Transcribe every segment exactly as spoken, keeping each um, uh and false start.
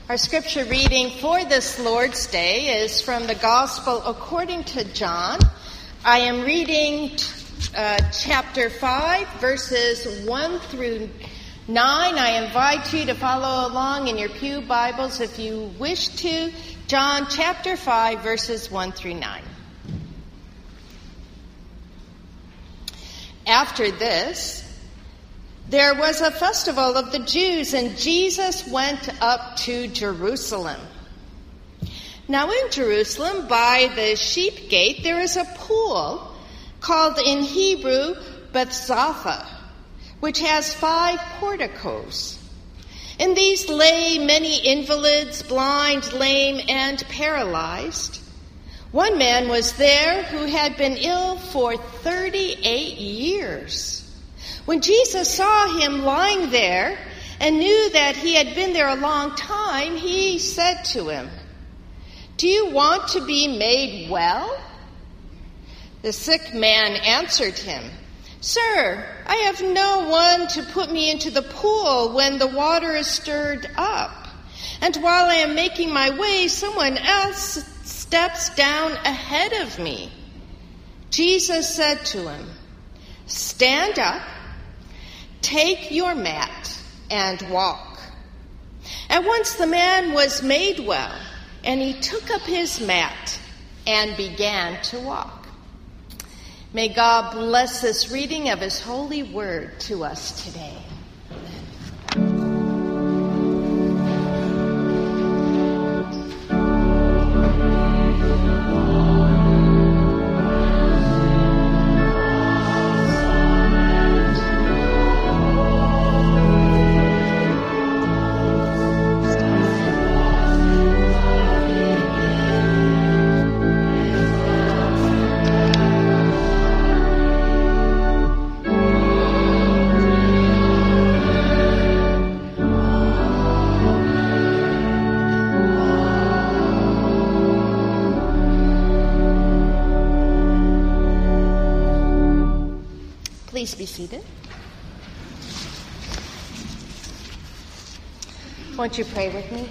Our scripture reading for this Lord's Day is from the Gospel according to John. I am reading uh, chapter five, verses one through nine. I invite you to follow along in your pew Bibles if you wish to. John chapter five, verses one through nine. After this, there was a festival of the Jews, and Jesus went up to Jerusalem. Now in Jerusalem, by the sheep gate, there is a pool called in Hebrew Bethzatha, which has five porticos. In these lay many invalids, blind, lame, and paralyzed. One man was there who had been ill for thirty-eight years. When Jesus saw him lying there and knew that he had been there a long time, he said to him, "Do you want to be made well?" The sick man answered him, "Sir, I have no one to put me into the pool when the water is stirred up. And while I am making my way, someone else steps down ahead of me." Jesus said to him, "Stand up. Take your mat and walk." At once the man was made well, and he took up his mat and began to walk. May God bless this reading of his holy word to us today. Please be seated. Won't you pray with me?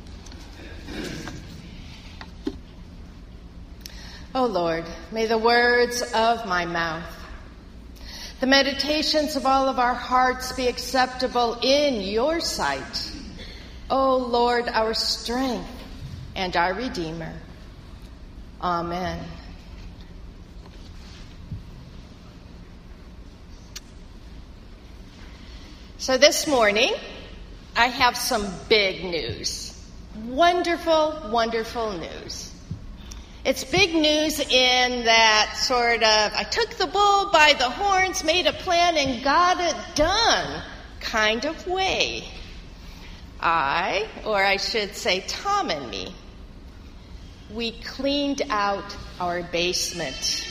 O Lord, may the words of my mouth, the meditations of all of our hearts be acceptable in your sight. O Lord, our strength and our Redeemer. Amen. So this morning, I have some big news. Wonderful, wonderful news. It's big news in that sort of, I took the bull by the horns, made a plan, and got it done kind of way. I, or I should say Tom and me, we cleaned out our basement.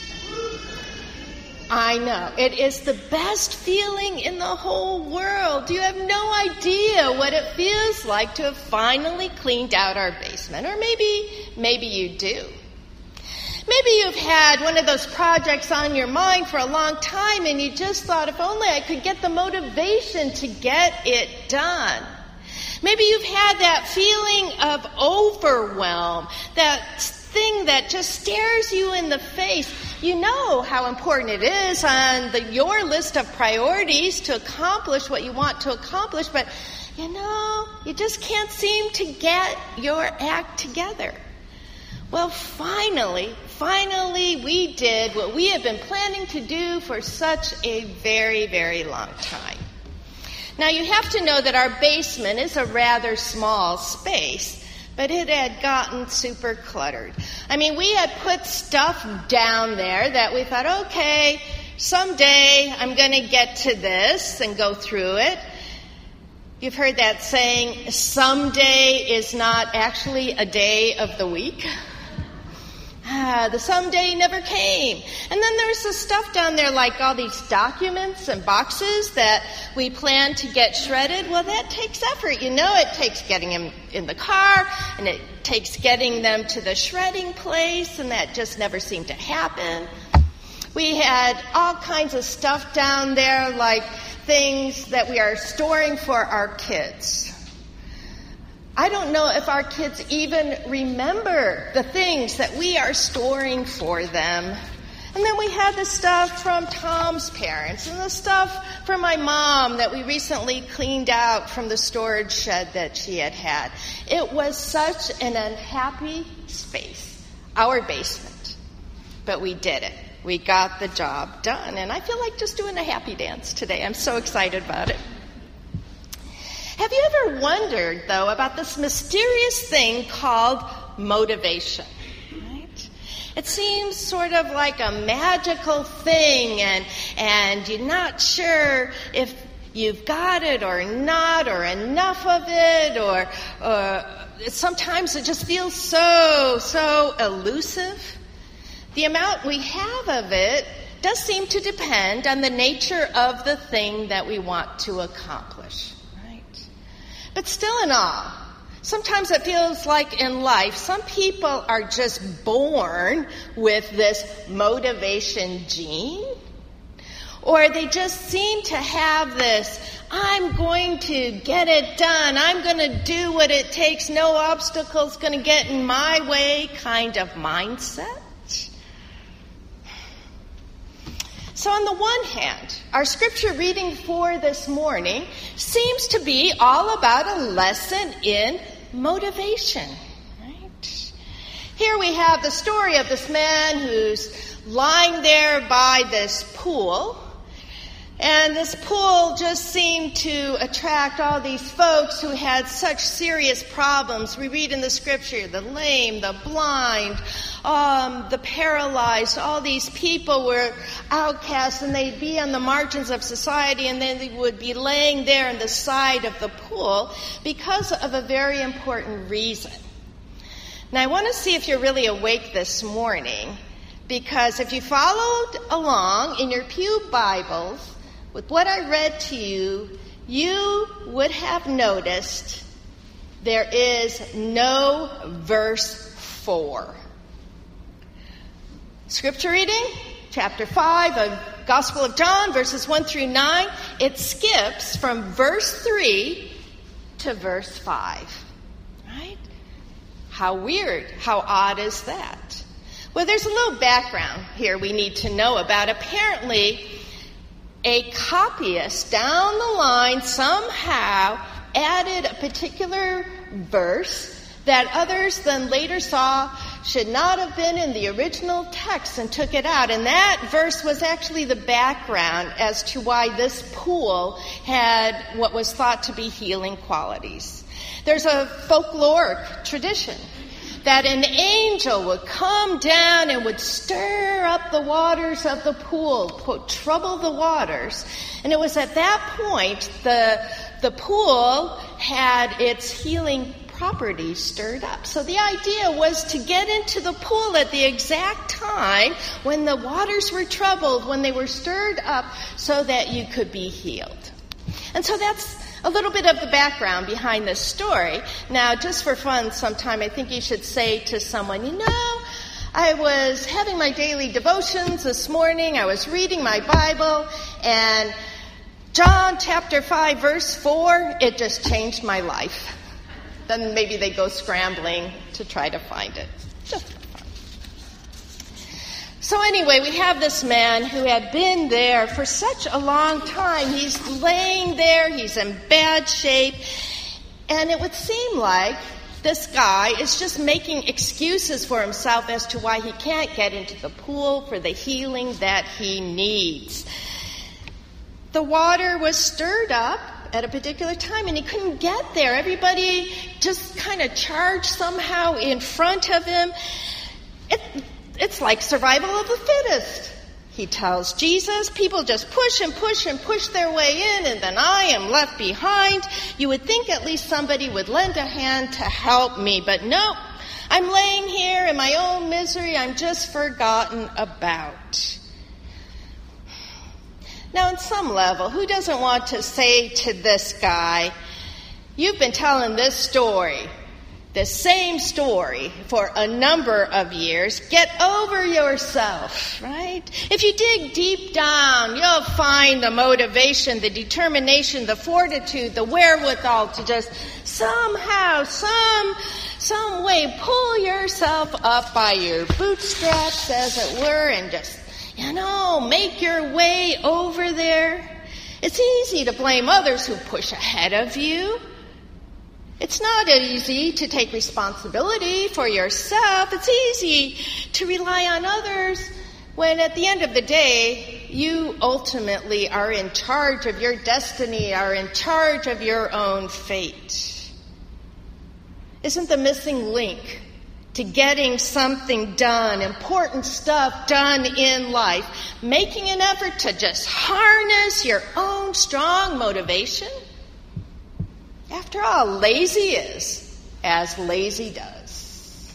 I know. It is the best feeling in the whole world. You have no idea what it feels like to have finally cleaned out our basement. Or maybe, maybe you do. Maybe you've had one of those projects on your mind for a long time and you just thought, if only I could get the motivation to get it done. Maybe you've had that feeling of overwhelm, that thing that just stares you in the face. You know how important it is on the, your list of priorities to accomplish what you want to accomplish, but you know, you just can't seem to get your act together. Well, finally, finally we did what we have been planning to do for such a very, very long time. Now, you have to know that our basement is a rather small space, but it had gotten super cluttered. I mean, we had put stuff down there that we thought, okay, someday I'm going to get to this and go through it. You've heard that saying, someday is not actually a day of the week. Ah, the someday never came. And then there's the stuff down there like all these documents and boxes that we plan to get shredded. Well, that takes effort. You know, it takes getting them in the car, and it takes getting them to the shredding place, and that just never seemed to happen. We had all kinds of stuff down there like things that we are storing for our kids. I don't know if our kids even remember the things that we are storing for them. And then we had the stuff from Tom's parents and the stuff from my mom that we recently cleaned out from the storage shed that she had had. It was such an unhappy space, our basement. But we did it. We got the job done. And I feel like just doing a happy dance today. I'm so excited about it. Have you ever wondered, though, about this mysterious thing called motivation? Right? It seems sort of like a magical thing, and and you're not sure if you've got it or not, or enough of it, or, or sometimes it just feels so, so elusive. The amount we have of it does seem to depend on the nature of the thing that we want to accomplish. But still in all, sometimes it feels like in life, some people are just born with this motivation gene, or they just seem to have this, I'm going to get it done, I'm going to do what it takes, no obstacle's going to get in my way kind of mindset. So on the one hand, our scripture reading for this morning seems to be all about a lesson in motivation. Right? Here we have the story of this man who's lying there by this pool. And this pool just seemed to attract all these folks who had such serious problems. We read in the scripture, the lame, the blind, um, the paralyzed, all these people were outcasts, and they'd be on the margins of society, and then they would be laying there on the side of the pool because of a very important reason. Now, I want to see if you're really awake this morning, because if you followed along in your pew Bibles with what I read to you, you would have noticed there is no verse four. Scripture reading, chapter five of Gospel of John, verses one through nine. It skips from verse three to verse five. Right? How weird, how odd is that? Well, there's a little background here we need to know about. Apparently, a copyist down the line somehow added a particular verse that others then later saw should not have been in the original text and took it out. And that verse was actually the background as to why this pool had what was thought to be healing qualities. There's a folkloric tradition that an angel would come down and would stir up the waters of the pool, quote, trouble the waters. And it was at that point the, the pool had its healing properties stirred up. So the idea was to get into the pool at the exact time when the waters were troubled, when they were stirred up, so that you could be healed. And so that's a little bit of the background behind this story. Now, just for fun sometime, I think you should say to someone, you know, I was having my daily devotions this morning. I was reading my Bible, and John chapter five, verse four, it just changed my life. Then maybe they go scrambling to try to find it. Just for fun. So anyway, we have this man who had been there for such a long time. He's laying there. He's in bad shape. And it would seem like this guy is just making excuses for himself as to why he can't get into the pool for the healing that he needs. The water was stirred up at a particular time, and he couldn't get there. Everybody just kind of charged somehow in front of him. It, it's like survival of the fittest, he tells Jesus. People just push and push and push their way in, and then I am left behind. You would think at least somebody would lend a hand to help me, but no, I'm laying here in my own misery. I'm just forgotten about. Now, on some level, who doesn't want to say to this guy, you've been telling this story the same story for a number of years, get over yourself, right? If you dig deep down, you'll find the motivation, the determination, the fortitude, the wherewithal to just somehow, some, some way pull yourself up by your bootstraps, as it were, and just, you know, make your way over there. It's easy to blame others who push ahead of you. It's not easy to take responsibility for yourself. It's easy to rely on others when at the end of the day, you ultimately are in charge of your destiny, are in charge of your own fate. Isn't the missing link to getting something done, important stuff done in life, making an effort to just harness your own strong motivation? After all, lazy is as lazy does.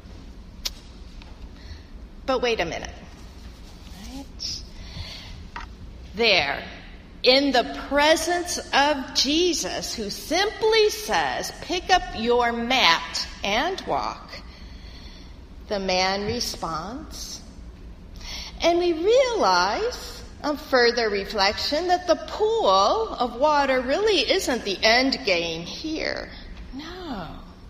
But wait a minute. Right? There, in the presence of Jesus, who simply says, pick up your mat and walk, the man responds. And we realize on further reflection that the pool of water really isn't the end game here. No.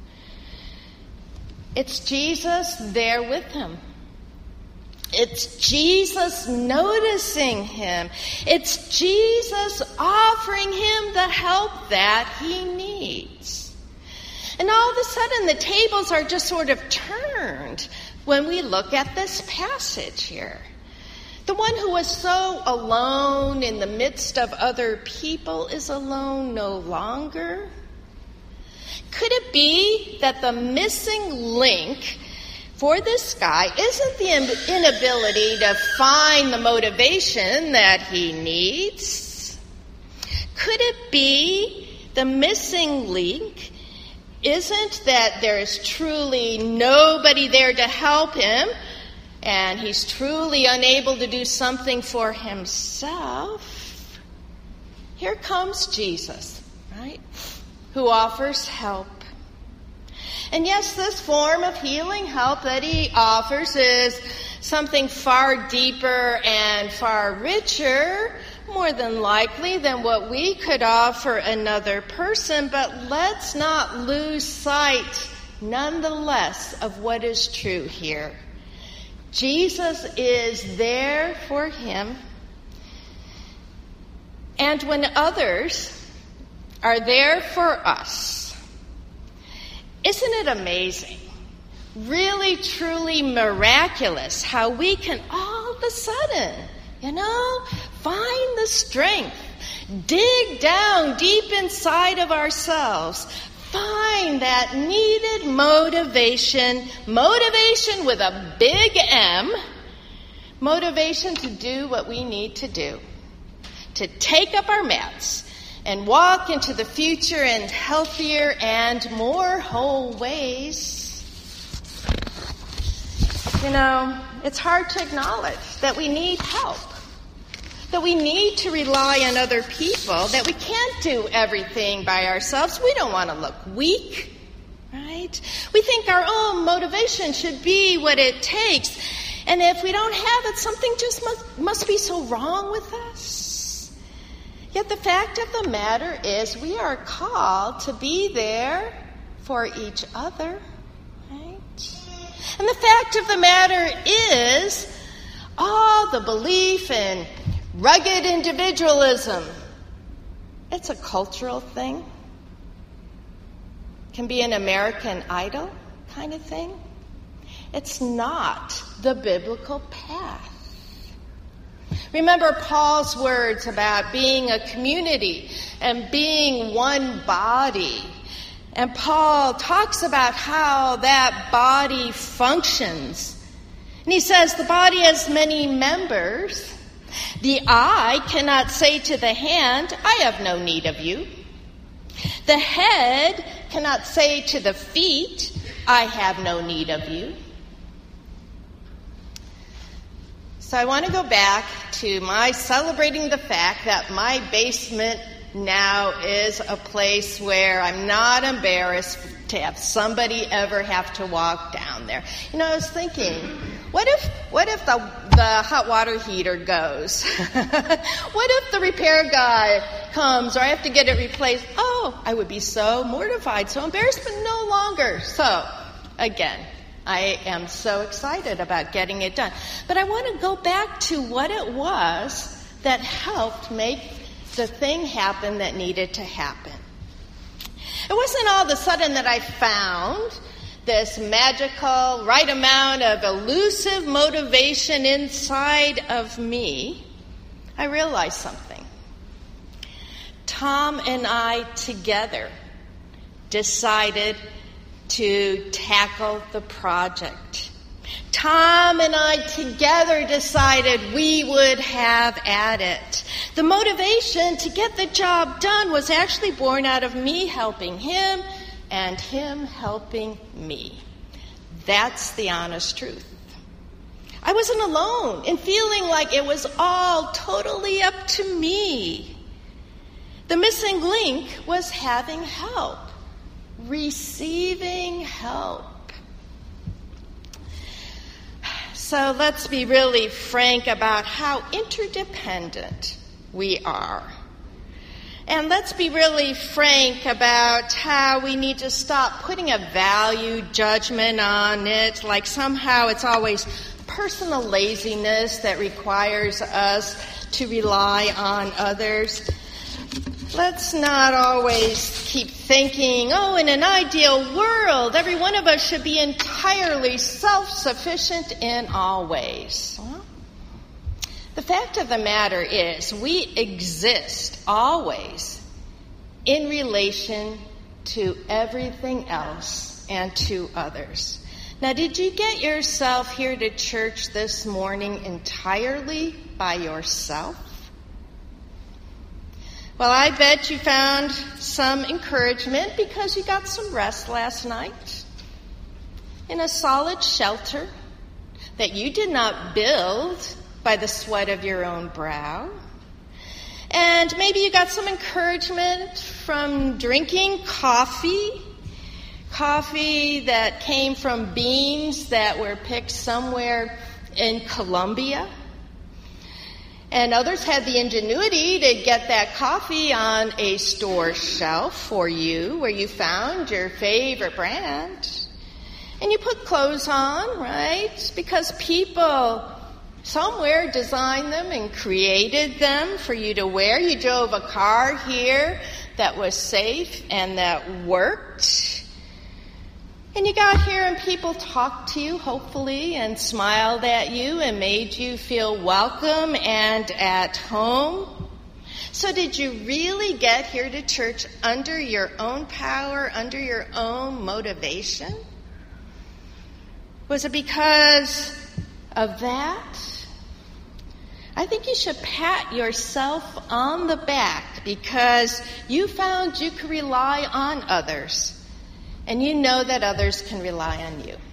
It's Jesus there with him. It's Jesus noticing him. It's Jesus offering him the help that he needs. And all of a sudden the tables are just sort of turned when we look at this passage here. The one who was so alone in the midst of other people is alone no longer. Could it be that the missing link for this guy isn't the inability to find the motivation that he needs? Could it be the missing link isn't that there is truly nobody there to help him, and he's truly unable to do something for himself? Here comes Jesus, right, who offers help. And yes, this form of healing help that he offers is something far deeper and far richer, more than likely, than what we could offer another person. But let's not lose sight, nonetheless, of what is true here. Jesus is there for him. And when others are there for us, isn't it amazing, really, truly miraculous, how we can all of a sudden, you know, find the strength, dig down deep inside of ourselves, find that needed motivation, motivation with a big M, motivation to do what we need to do, to take up our mats and walk into the future in healthier and more whole ways. You know, it's hard to acknowledge that we need help, that we need to rely on other people, that we can't do everything by ourselves. We don't want to look weak, right? We think our own motivation should be what it takes. And if we don't have it, something just must, must be so wrong with us. Yet the fact of the matter is we are called to be there for each other, right? And the fact of the matter is all the belief in rugged individualism, it's a cultural thing. It can be an American Idol kind of thing. It's not the biblical path. Remember Paul's words about being a community and being one body. And Paul talks about how that body functions. And he says the body has many members. The eye cannot say to the hand, I have no need of you. The head cannot say to the feet, I have no need of you. So I want to go back to my celebrating the fact that my basement now is a place where I'm not embarrassed to have somebody ever have to walk down there. You know, I was thinking, what if what if the the hot water heater goes? What if the repair guy comes, or I have to get it replaced? Oh, I would be so mortified, so embarrassed, but no longer. So, again, I am so excited about getting it done. But I want to go back to what it was that helped make the thing happen that needed to happen. It wasn't all of a sudden that I found this magical, right amount of elusive motivation inside of me. I realized something. Tom and I together decided to tackle the project. Tom and I together decided we would have at it. The motivation to get the job done was actually born out of me helping him and him helping me. That's the honest truth. I wasn't alone in feeling like it was all totally up to me. The missing link was having help, receiving help. So let's be really frank about how interdependent we are. And let's be really frank about how we need to stop putting a value judgment on it, like somehow it's always personal laziness that requires us to rely on others. Let's not always keep thinking, oh, in an ideal world, every one of us should be entirely self-sufficient in all ways. Well, the fact of the matter is we exist always in relation to everything else and to others. Now, did you get yourself here to church this morning entirely by yourself? Well, I bet you found some encouragement because you got some rest last night in a solid shelter that you did not build by the sweat of your own brow. And maybe you got some encouragement from drinking coffee, coffee that came from beans that were picked somewhere in Colombia. And others had the ingenuity to get that coffee on a store shelf for you where you found your favorite brand. And you put clothes on, right? Because people somewhere designed them and created them for you to wear. You drove a car here that was safe and that worked. And you got here and people talked to you, hopefully, and smiled at you and made you feel welcome and at home. So did you really get here to church under your own power, under your own motivation? Was it because of that? I think you should pat yourself on the back because you found you could rely on others. And you know that others can rely on you.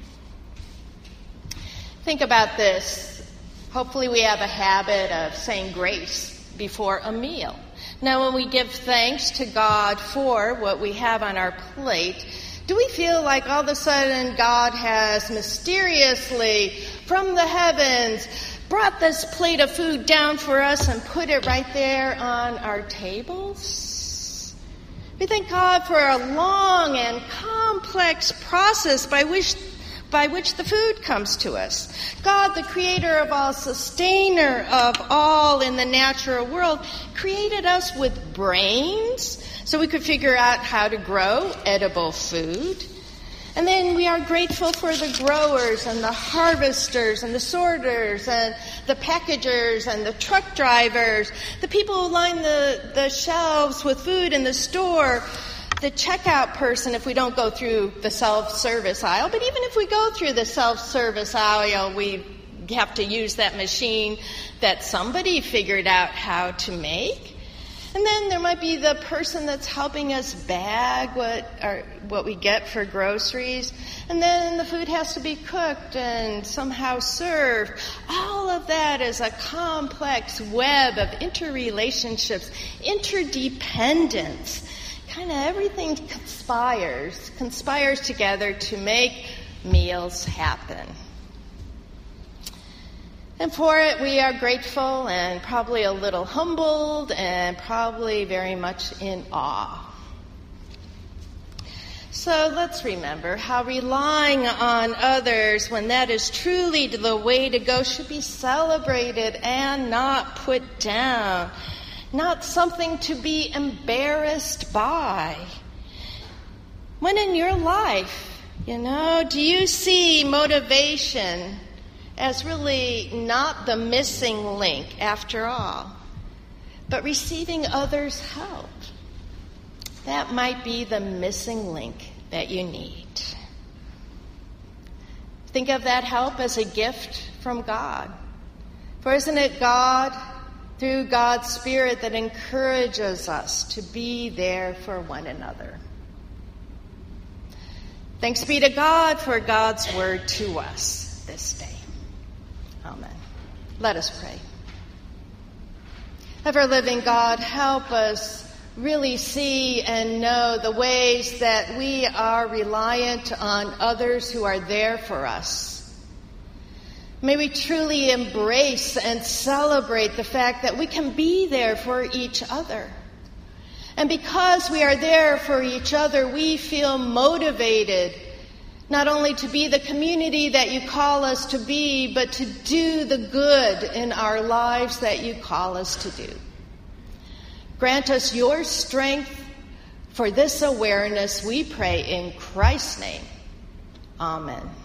Think about this. Hopefully we have a habit of saying grace before a meal. Now, when we give thanks to God for what we have on our plate, do we feel like all of a sudden God has mysteriously, from the heavens, brought this plate of food down for us and put it right there on our tables? We thank God for a long and complex process by which by which the food comes to us. God, the creator of all, sustainer of all in the natural world, created us with brains so we could figure out how to grow edible food. And then we are grateful for the growers and the harvesters and the sorters and the packagers and the truck drivers, the people who line the, the shelves with food in the store, the checkout person if we don't go through the self-service aisle. But even if we go through the self-service aisle, we have to use that machine that somebody figured out how to make. And then there might be the person that's helping us bag what our, what we get for groceries. And then the food has to be cooked and somehow served. All of that is a complex web of interrelationships, interdependence. kind of everything conspires, conspires together to make meals happen. And for it, we are grateful and probably a little humbled and probably very much in awe. So let's remember how relying on others, when that is truly the way to go, should be celebrated and not put down, not something to be embarrassed by. When in your life, you know, do you see motivation as really not the missing link after all, but receiving others' help? That might be the missing link that you need. Think of that help as a gift from God. For isn't it God, through God's Spirit, that encourages us to be there for one another? Thanks be to God for God's word to us this day. Amen. Let us pray. Ever-living God, help us really see and know the ways that we are reliant on others who are there for us. May we truly embrace and celebrate the fact that we can be there for each other. And because we are there for each other, we feel motivated not only to be the community that you call us to be, but to do the good in our lives that you call us to do. Grant us your strength for this awareness, we pray in Christ's name. Amen.